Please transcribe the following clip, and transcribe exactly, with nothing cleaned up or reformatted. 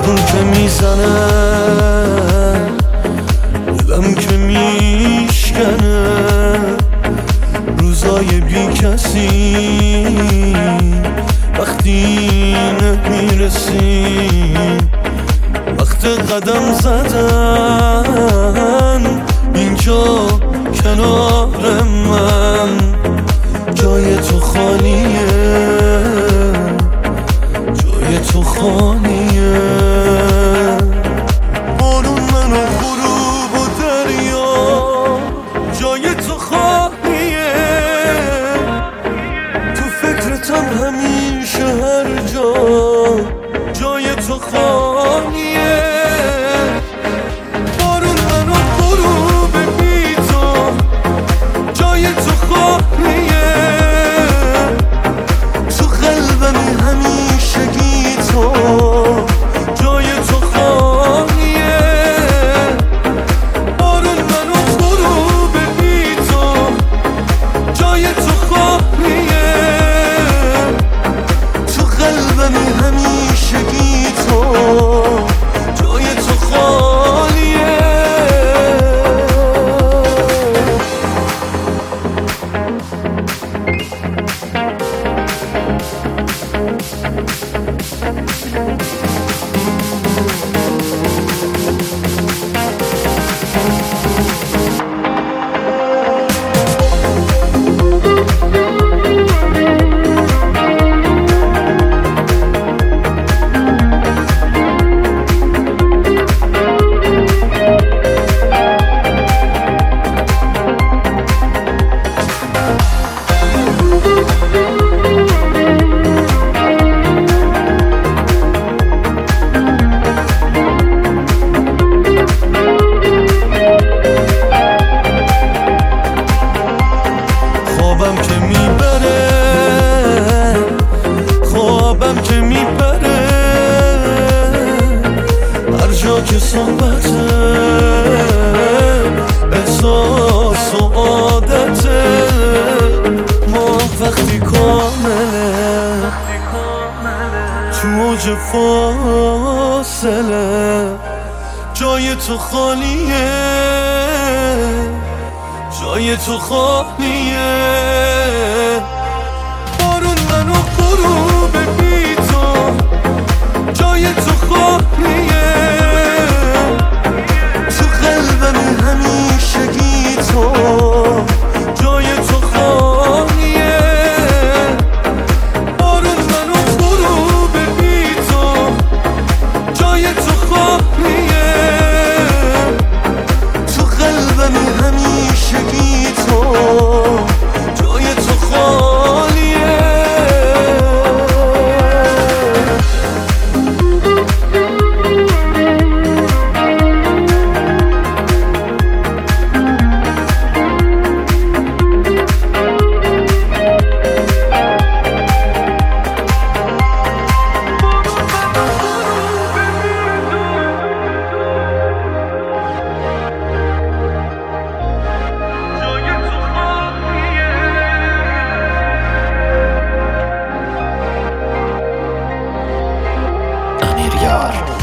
بارون که میزنه دلم که میشکنه، روزای بی کسی وقتی نمیرسیم، وقت قدم زدن اینجا کنار من، جای تو خالیه، جای تو خالیه. بارون من و غروب و دریا، جای تو خالیه، تو فکرتم همیشه هر جا، جای تو خالیه. بارون من و غروب بی تو، جای تو خالیه، تو قلبمی همیشگی تو، جای تو خالیه. بارون من و غروب بی تو، جای تو خالیه، تو قلبمی همیشگی تو، جای تو خالیه. خوابم که میبره، خوابم که میبره، هر جا که صحبته، احساس و عادته، ما وقتی کامله، تو اوج فاصله، جای تو خالیه، جای تو خالیه. بارون من و غروب بی تو، جای تو خالیه، تو قلبمی همیشگی تو، جای تو خالیه. بارون من و غروب بی تو، جای تو خالیه، تو قلبمی همیشگی تو، جای تو خالیه. Amir Yar.